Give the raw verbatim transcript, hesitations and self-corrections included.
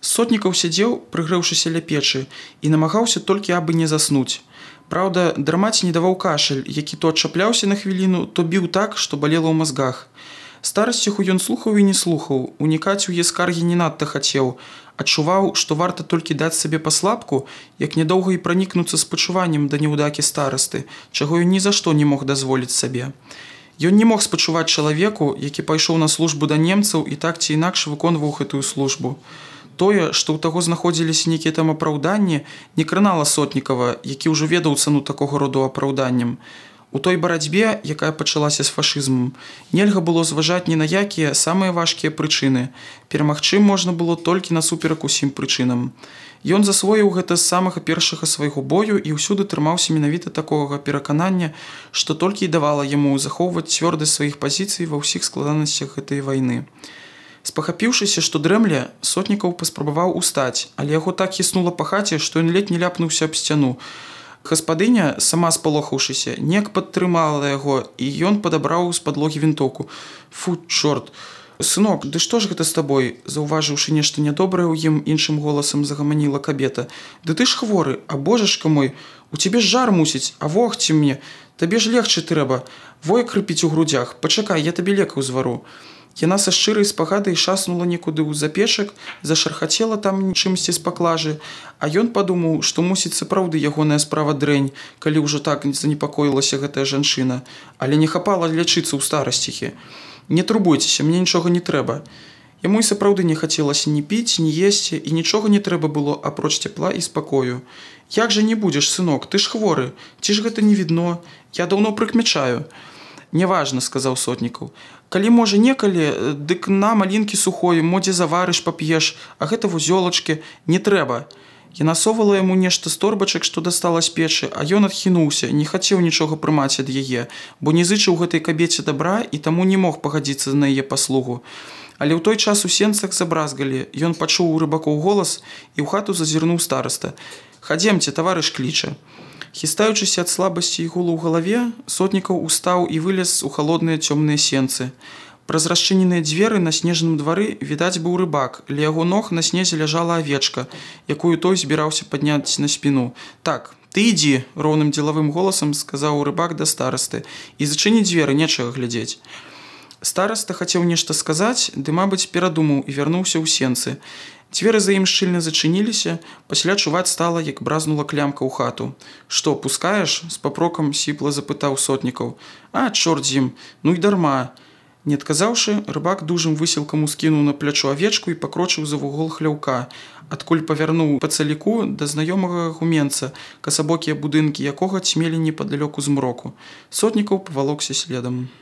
Сотнікаў сядзеў, прыгрэўшыся ля печы, і намагаўся толькі абы не заснуць. Праўда, драмаць не даваў кашаль, які то адчапляўся на хвіліну, то біў так, што балела ў мазгах. Старасціху ён слухаў і не слухаў, унікаць у яе скаргі не надта хацеў, адчуваў, што варта толькі даць сабе паслабку, як нядоўга і пранікнуцца спачуваннем да няўдакі старасты, чаго ён ні за што не мог дазволіць сабе. Ён не мог спачуваць чалавеку, які пайшоў на службу да немцаў і так ці інакш выконваў гэтую службу. Тое, што ў таго знаходзіліся нейкія там апраўданні, не кранала Сотнікава, які ўжо ведаў цану такога роду апраўданням. У той барацьбе, якая пачалася з фашызмам, нельга было зважаць ні на якія самыя важкія прычыны. Перамагчы можна было толькі насуперак усім прычынам. Ён засвоіў гэта з самага першага свайго бою і ўсюды трымаўся менавіта такога пераканання, што толькі і давала яму захоўваць цвёрдасць сваіх пазіцый ва ўсіх складанасцях гэтай вайны. Спахапіўшыся, што дрэмля, Сотнікаў паспрабаваў устаць, але яго так хіснула па хаце, што ён ледзь не ляпнуўся аб сцяну. Гаспадыня, сама спалохаўшыся, неяк падтрымала яго, і ён падабраў з падлогі вінтоўку. Фу, чорт! Сынок, ды што ж гэта з табой? Заўважыўшы нешта нядобрае ў ім, іншым голасам загаманіла кабета. Ды ты ж хворы, а божачка мой, у цябе ж жар мусіць, а вогці мне, табе ж легчы трэба. Воя крыпіць у грудях, пачакай, я табе лекаў звару. Яна са шчырай спагадай шаснула некуды ў запечак, зашархацела там чымсьці з паклажы, а ён падумаў, што мусіць сапраўды ягоная справа дрэнь, калі ўжо так занепакоілася гэтая жанчына, але не хапала лячыцца ў старасціхі. Не турбуйцеся, мне нічога не трэба. Яму і сапраўды не хацелася ні піць, ні есці, і нічога не трэба было апроч цяпла і спакою. Як жа не будзеш, сынок, ты ж хворы, ці ж гэта не відно? Я даўно прыкмячаю. Няважна, сказаў Сотнікаў. Калі можа некалі, дык на малінкі сухой, модзе заварыш, пап'еш, а гэта вузёлачкі, не трэба. Яна совала яму нешта з торбачак, што дастала з печы, а ён адхінуўся, не хацеў нічога прымаць ад яе, бо не зычыў гэтай кабеце дабра і таму не мог пагадзіцца на яе паслугу. Але ў той час у сенцах забразгалі, ён пачуў у рыбакоў голас і ў хату зазірнуў стараста. Хадземце, таварыш кліча. Хістаючыся ад слабасці і гулу ў галаве, Сотнікаў устаў і вылез у халодныя цёмныя сенцы. Праз расчыненыя дзверы на снежным двары відаць быў рыбак, ля яго ног на снезе ляжала авечка, якую той збіраўся падняць на спіну. Так, ты ідзі, роўным дзелавым голасам сказаў рыбак да старасты, і зачыні дзверы, нечага глядзець. Стараста хацеў нешта сказаць, ды, мабыць, перадумаў і вярнуўся ў сенцы. Дзверы за ім шчыльна зачыніліся, пасля чуваць стала, як бразнула клямка ў хату. Што, пускаеш? З папрокам сіпла запытаў Сотнікаў. А, чорт з ім, ну і дарма. Не адказаўшы, рыбак дужым высілкам ускінуў на плячо авечку і пакрочыў за вугол хляўка, адкуль павярнуў па цаліку да знаёмага гуменца, касабокія будынкі якога цьмелі непадалёку змроку. Сотнікаў павалокся следам.